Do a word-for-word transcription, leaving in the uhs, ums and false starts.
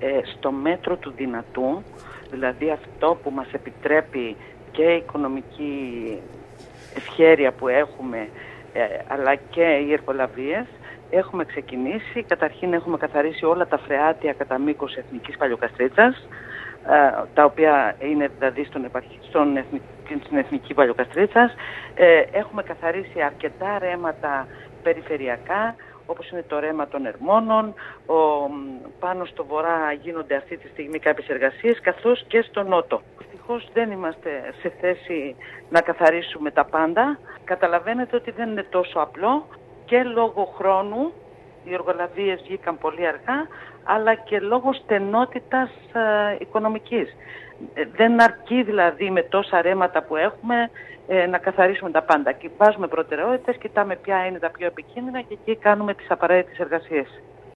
ε, στο μέτρο του δυνατού, δηλαδή αυτό που μας επιτρέπει και η οικονομική ευχέρεια που έχουμε, ε, αλλά και οι εργολαβίες, έχουμε ξεκινήσει. Καταρχήν έχουμε καθαρίσει όλα τα φρεάτια κατά μήκος Εθνικής Παλιοκαστρίτσας, ε, τα οποία είναι δηλαδή στον επαρχ... στον εθνική, στην Εθνική Παλιοκαστρίτσας. Ε, έχουμε καθαρίσει αρκετά ρέματα περιφερειακά, όπως είναι το ρέμα των Ερμόνων. Ο, πάνω στο βορρά γίνονται αυτή τη στιγμή κάποιες εργασίες, καθώς και στο νότο. Δυστυχώς δεν είμαστε σε θέση να καθαρίσουμε τα πάντα. Καταλαβαίνετε ότι δεν είναι τόσο απλό, και λόγω χρόνου, οι εργολαβίες βγήκαν πολύ αργά, αλλά και λόγω στενότητας ε, οικονομικής. Ε, δεν αρκεί δηλαδή με τόσα ρέματα που έχουμε ε, να καθαρίσουμε τα πάντα. Και βάζουμε προτεραιότητες, κοιτάμε ποια είναι τα πιο επικίνδυνα και εκεί κάνουμε τις απαραίτητες εργασίες.